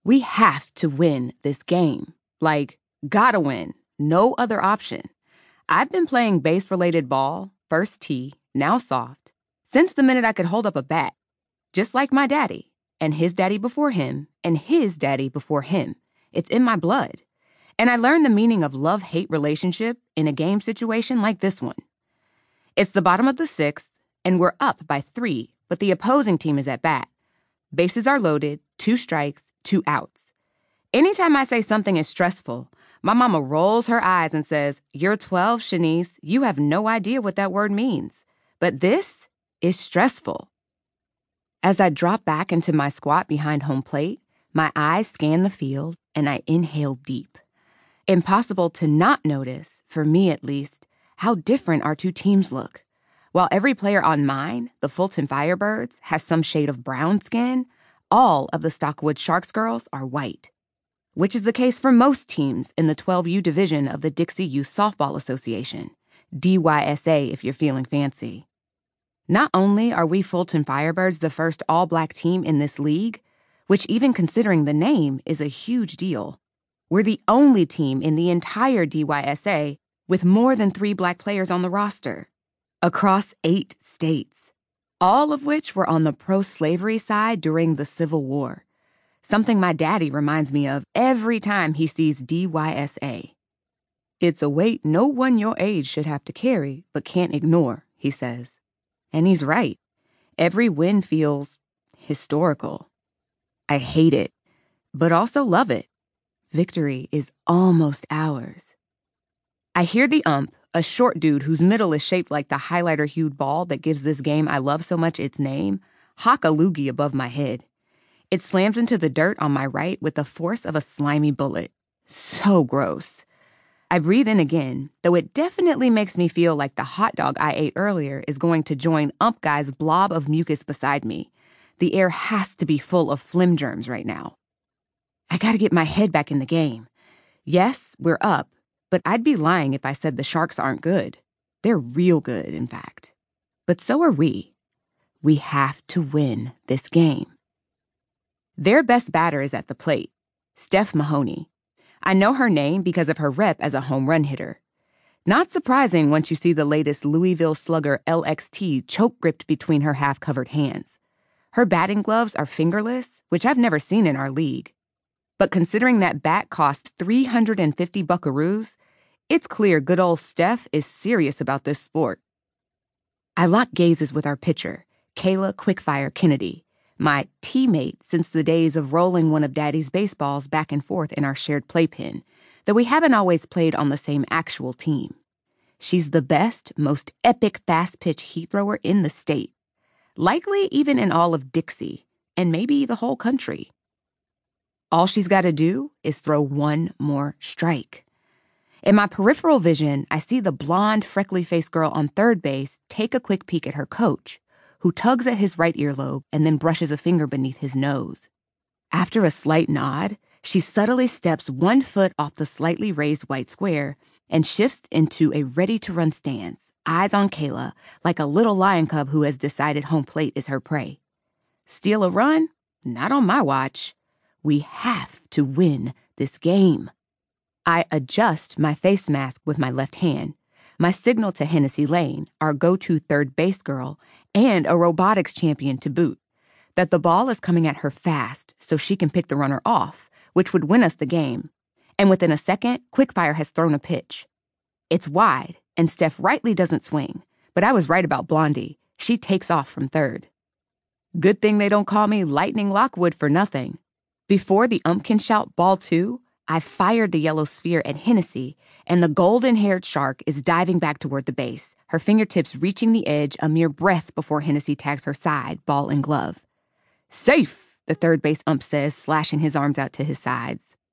We have to win this game. Like, gotta win. No other option. I've been playing base-related ball, first tee, now soft, since the minute I could hold up a bat. Just like my daddy, and his daddy before him, and his daddy before him. It's in my blood. And I learned the meaning of love-hate relationship in a game situation like this one. It's the bottom of the sixth, and we're up by 3, but the opposing team is at bat. Bases are loaded, 2 strikes, 2 outs. Anytime I say something is stressful, my mama rolls her eyes and says, "You're 12, Shanice. You have no idea what that word means. But this is stressful." As I drop back into my squat behind home plate, my eyes scan the field and I inhale deep. Impossible to not notice, for me at least, how different our 2 teams look. While every player on mine, the Fulton Firebirds, has some shade of brown skin, all of the Stockwood Sharks girls are white, which is the case for most teams in the 12U division of the Dixie Youth Softball Association, DYSA if you're feeling fancy. Not only are we Fulton Firebirds the first all-black team in this league, which even considering the name is a huge deal, we're the only team in the entire DYSA with more than 3 black players on the roster, across 8 states, all of which were on the pro-slavery side during the Civil War, something my daddy reminds me of every time he sees DYSA. It's a weight no one your age should have to carry but can't ignore, he says. And he's right. Every win feels historical. I hate it, but also love it. Victory is almost ours. I hear the ump, a short dude whose middle is shaped like the highlighter-hued ball that gives this game I love so much its name, hock a loogie above my head. It slams into the dirt on my right with the force of a slimy bullet. So gross. I breathe in again, though it definitely makes me feel like the hot dog I ate earlier is going to join ump guy's blob of mucus beside me. The air has to be full of phlegm germs right now. I gotta get my head back in the game. Yes, we're up, but I'd be lying if I said the Sharks aren't good. They're real good, in fact. But so are we. We have to win this game. Their best batter is at the plate, Steph Mahoney. I know her name because of her rep as a home run hitter. Not surprising once you see the latest Louisville Slugger LXT choke-gripped between her half-covered hands. Her batting gloves are fingerless, which I've never seen in our league. But considering that bat costs 350 buckaroos, it's clear good old Steph is serious about this sport. I lock gazes with our pitcher, Kayla Quickfire Kennedy, my teammate since the days of rolling one of Daddy's baseballs back and forth in our shared playpen, though we haven't always played on the same actual team. She's the best, most epic fast-pitch heat thrower in the state, likely even in all of Dixie, and maybe the whole country. All she's got to do is throw one more strike. In my peripheral vision, I see the blonde, freckly-faced girl on third base take a quick peek at her coach, who tugs at his right earlobe and then brushes a finger beneath his nose. After a slight nod, she subtly steps 1 foot off the slightly raised white square and shifts into a ready-to-run stance, eyes on Kayla, like a little lion cub who has decided home plate is her prey. Steal a run? Not on my watch. We have to win this game. I adjust my face mask with my left hand, my signal to Hennessy Lane, our go-to third base girl, and a robotics champion to boot, that the ball is coming at her fast so she can pick the runner off, which would win us the game. And within a second, Quickfire has thrown a pitch. It's wide, and Steph rightly doesn't swing, but I was right about Blondie. She takes off from third. Good thing they don't call me Lightning Lockwood for nothing. Before the ump can shout ball 2, I fired the yellow sphere at Hennessy, and the golden-haired shark is diving back toward the base, her fingertips reaching the edge a mere breath before Hennessy tags her side, ball and glove. "Safe," the third base ump says, slashing his arms out to his sides.